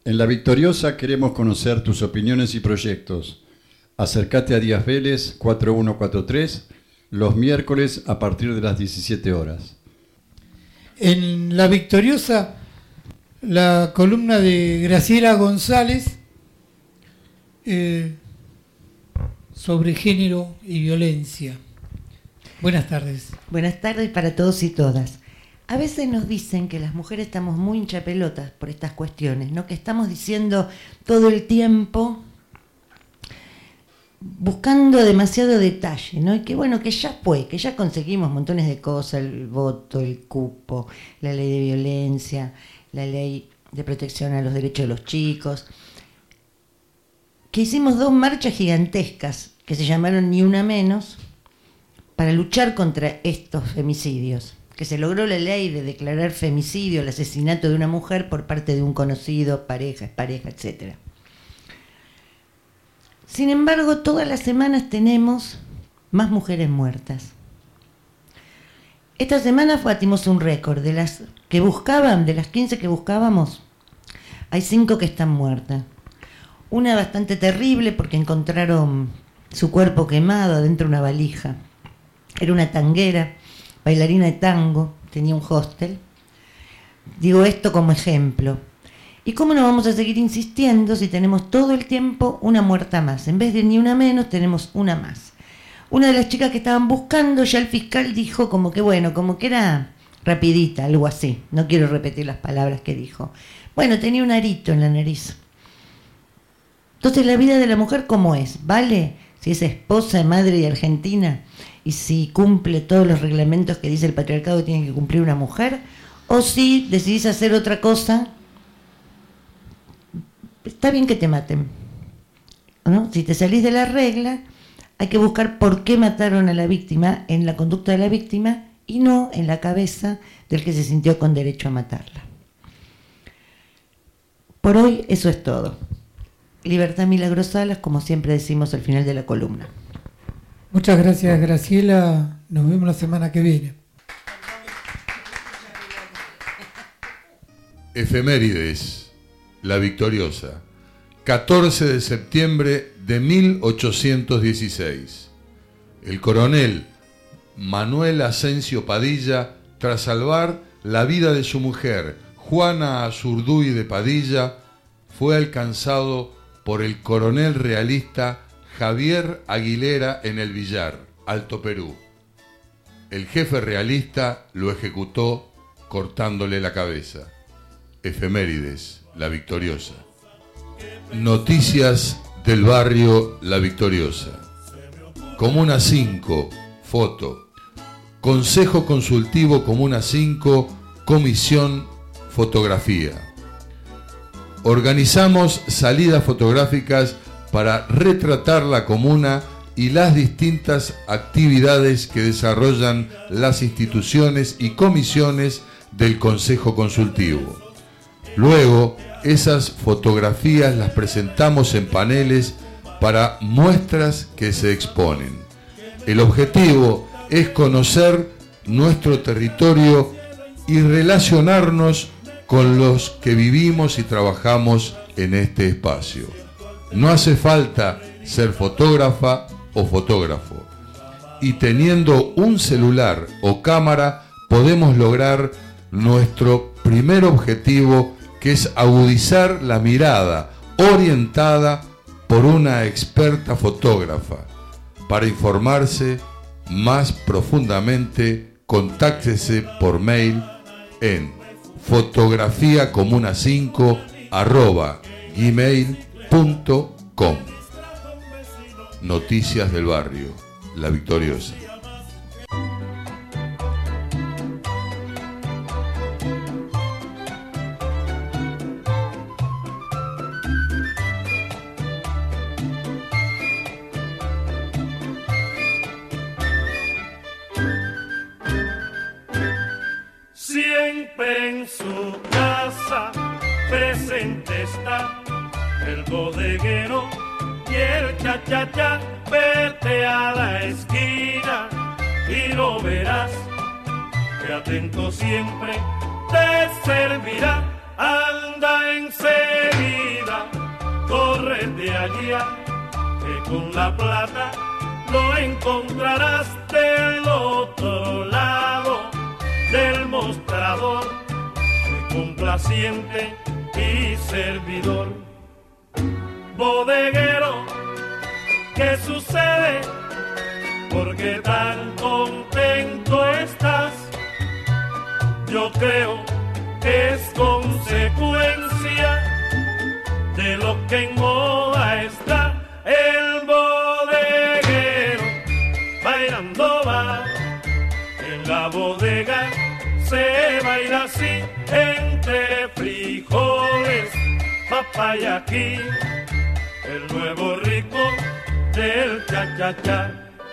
En La Victoriosa queremos conocer tus opiniones y proyectos. Acércate a Díaz Vélez 4143 los miércoles a partir de las 17 horas. En La Victoriosa, la columna de Graciela González sobre género y violencia. Buenas tardes. Buenas tardes para todos y todas. A veces nos dicen que las mujeres estamos muy hinchapelotas por estas cuestiones, ¿no? Que estamos diciendo todo el tiempo, buscando demasiado detalle, ¿no? Y que bueno, que ya fue, que ya conseguimos montones de cosas, el voto, el cupo, la ley de violencia, la ley de protección a los derechos de los chicos, que hicimos 2 marchas gigantescas que se llamaron Ni Una Menos para luchar contra estos femicidios, que se logró la ley de declarar femicidio el asesinato de una mujer por parte de un conocido, pareja, etc. Sin embargo, todas las semanas tenemos más mujeres muertas. Esta semana batimos un récord. De las 15 que buscábamos, hay 5 que están muertas. Una bastante terrible porque encontraron su cuerpo quemado adentro de una valija. Era una tanguera, bailarina de tango, tenía un hostel. Digo esto como ejemplo. ¿Y cómo no vamos a seguir insistiendo si tenemos todo el tiempo una muerta más? En vez de ni una menos, tenemos una más. Una de las chicas que estaban buscando, ya el fiscal dijo como que era rapidita, algo así. No quiero repetir las palabras que dijo. Bueno, tenía un arito en la nariz. Entonces, la vida de la mujer, ¿cómo es? ¿Vale? Si es esposa, madre y argentina, y si cumple todos los reglamentos que dice el patriarcado que tiene que cumplir una mujer, o si decidís hacer otra cosa, está bien que te maten, ¿no? Si te salís de la regla, hay que buscar por qué mataron a la víctima en la conducta de la víctima y no en la cabeza del que se sintió con derecho a matarla. Por hoy eso es todo. Libertad Milagrosalas, como siempre decimos al final de la columna. Muchas gracias, Graciela. Nos vemos la semana que viene. Efemérides, La Victoriosa, 14 de septiembre de 1816. El coronel Manuel Asensio Padilla, tras salvar la vida de su mujer, Juana Azurduy de Padilla, fue alcanzado por el coronel realista Javier Aguilera en el Villar, Alto Perú. El jefe realista lo ejecutó cortándole la cabeza. Efemérides, La Victoriosa. Noticias del barrio La Victoriosa. Comuna 5, foto. Consejo Consultivo Comuna 5, comisión, fotografía. Organizamos salidas fotográficas para retratar la comuna y las distintas actividades que desarrollan las instituciones y comisiones del Consejo Consultivo. Luego, esas fotografías las presentamos en paneles para muestras que se exponen. El objetivo es conocer nuestro territorio y relacionarnos con los que vivimos y trabajamos en este espacio. No hace falta ser fotógrafa o fotógrafo. Y teniendo un celular o cámara, podemos lograr nuestro primer objetivo, que es agudizar la mirada orientada por una experta fotógrafa. Para informarse más profundamente, contáctese por mail en fotografiacomuna5@gmail.com. Noticias del barrio, La Victoriosa. Siempre en su casa presente está el bodeguero y el cha-cha-cha. Vete a la esquina y lo verás, que atento siempre te servirá. Anda en Sevilla. allá, que con la plata lo encontrarás del otro lado del mostrador, de complaciente y servidor. Bodeguero, ¿qué sucede? ¿Por qué tan contento estás? Yo creo que es consecuencia de lo que en moda está. El bodeguero bailando va, en la bodega se baila así, entre frijoles, papa y ají, el nuevo ritmo del cha-cha-cha.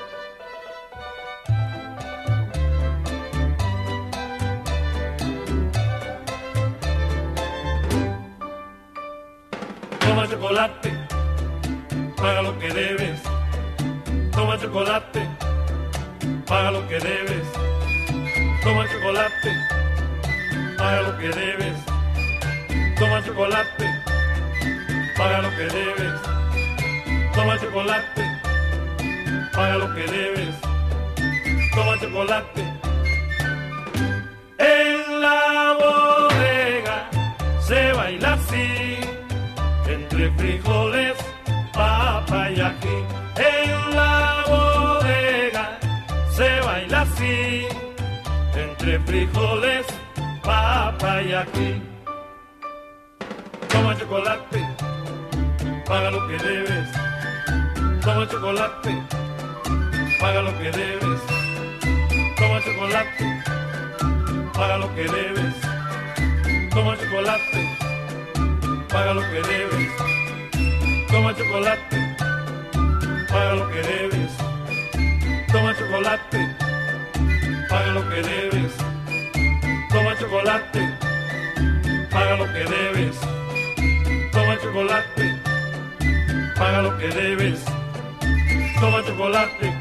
Toma chocolate, paga lo que debes. Toma chocolate, paga lo que debes. Toma chocolate, paga lo que debes. Toma chocolate, paga lo que debes. Toma chocolate, paga lo que debes. Toma chocolate. En la bodega se baila así, entre frijoles, papa y ají. En la bodega se baila así, entre frijoles, papa y ají. Toma chocolate, paga lo que debes. Toma chocolate, paga lo que debes. Toma chocolate, paga lo que debes. Toma chocolate, paga lo que debes. Toma chocolate, paga lo que debes. Toma chocolate, paga lo que debes. Toma chocolate, paga lo que debes. Toma chocolate, paga lo que debes. Toma chocolate,